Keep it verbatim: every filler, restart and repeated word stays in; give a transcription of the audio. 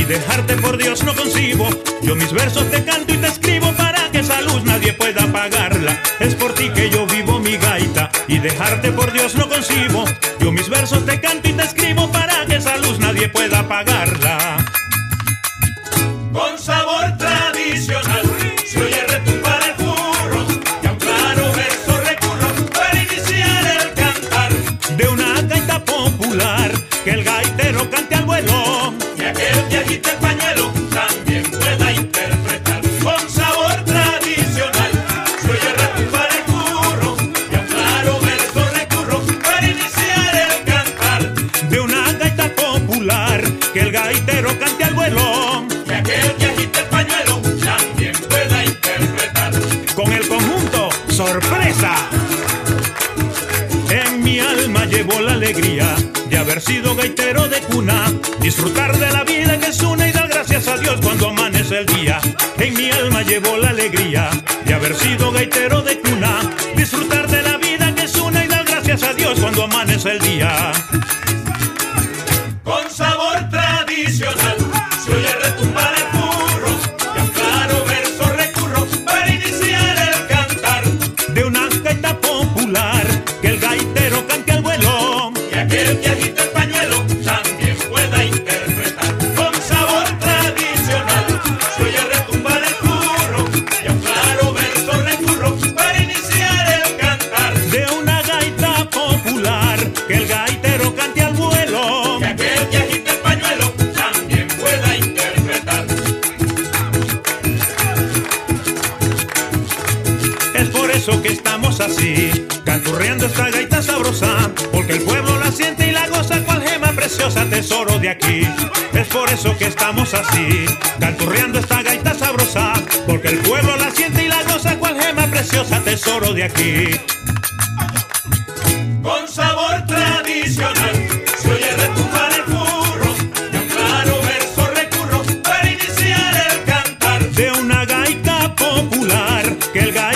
dejarte por Dios no concibo. Yo mis versos te canto y te escribo para que esa luz nadie pueda apagarla. Es por ti que yo vivo mi gaita y dejarte por Dios no concibo. Yo mis versos te canto y te escribo para que esa luz nadie pueda apagarla. Con sabor tradicional se oye retumbar el furro y a un claro verso recurro para iniciar el cantar de una gaita popular que el gaitero cante al vuelo y aquel que agite el pañuelo también pueda interpretar. Con sabor tradicional se oye retumbar el furro y a un claro verso recurro para iniciar el cantar de una gaita popular que el gaitero cante al vuelo y aquel que agite el pañuelo también pueda interpretar. Con el conjunto Sorpresa. En mi alma llevo la alegría de haber sido gaitero de cuna, disfrutar de la vida que es una y dar gracias a Dios cuando amanece el día. En mi alma llevo la alegría de haber sido gaitero de cuna, disfrutar de la vida que es una y dar gracias a Dios cuando amanece el día. Con sabor tradicional se oye retumbar el furro y a un claro verso recurro para iniciar el cantar de una gaita popular que el gaitero cante al vuelo y aquel que agite el pañuelo también pueda interpretar. Con sabor tradicional se oye retumbar el furro y a un claro verso recurro para iniciar el cantar de una gaita popular que el gaitero cante al vuelo y aquel que agite el pañuelo también pueda interpretar. Es por eso que estamos así, canturreando esta gaita sabrosa, porque el pueblo la siente y la goza cual gema preciosa, tesoro de aquí. Es por eso que estamos así, canturreando esta gaita sabrosa, porque el pueblo la siente y la goza cual gema preciosa, tesoro de aquí. Con sabor tradicional se oye retumbar el furro y a un claro verso recurro para iniciar el cantar de una gaita popular que el gaitero